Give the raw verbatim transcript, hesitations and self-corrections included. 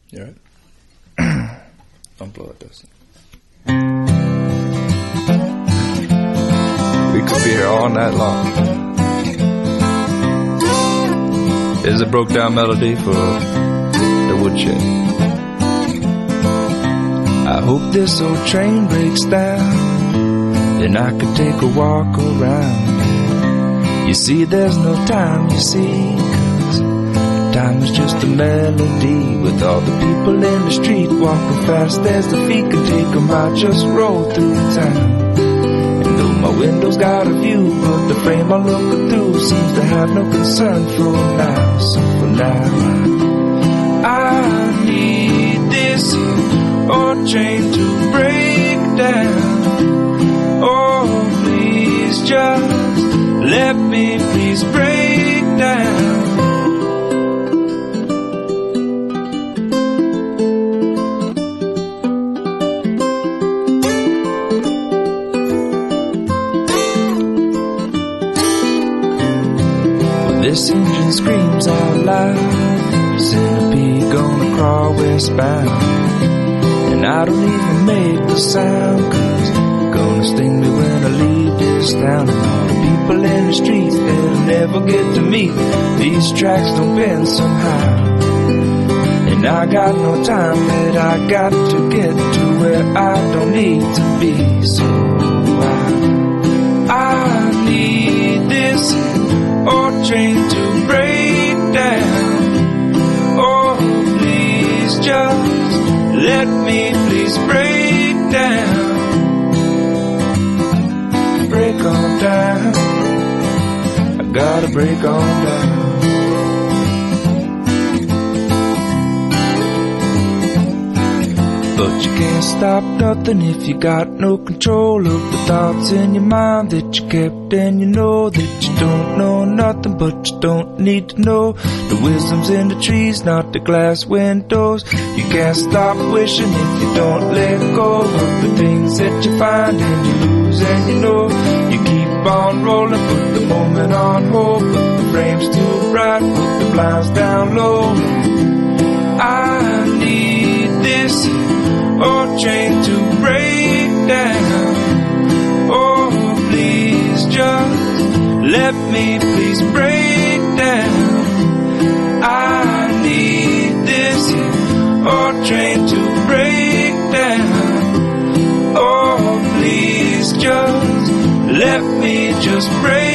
You alright? Don't blow it, Dustin. We could be here all night long. There's a broke down melody for the woodshed. I hope this old train breaks down, then I could take a walk around. You see, there's no time, you see, 'cause time is just a melody. With all the people in the street walking fast as the feet can take them, I just roll through town. And though my window's got a view, but the frame I'm looking through seems to have no concern for now. So for now I need this old train to break down. Oh, please just let me please break down. This engine screams out loud, centipede gonna crawl westbound. And I don't even make the sound, 'cause it's gonna sting me when I leave this town. And all the people in the streets that'll never get to meet, these tracks don't bend somehow. And I got no time, that I got to get to where I don't need to be. So I, I need this old train to break down. Oh, please just let me please break down. Break on down, I gotta break on down. But you can't stop nothing if you got no control of the thoughts in your mind that you kept. And you know that you don't know nothing, but you don't need to know. The wisdom's in the trees, not the glass windows. You can't stop wishing if you don't let go of the things that you find and you lose. And you know you keep on rolling, put the moment on hold, put the frames too bright, put the blinds down low. I need this old train to break down. Oh, please just let me please break down. I need this old train to break down. Oh, please just let me just break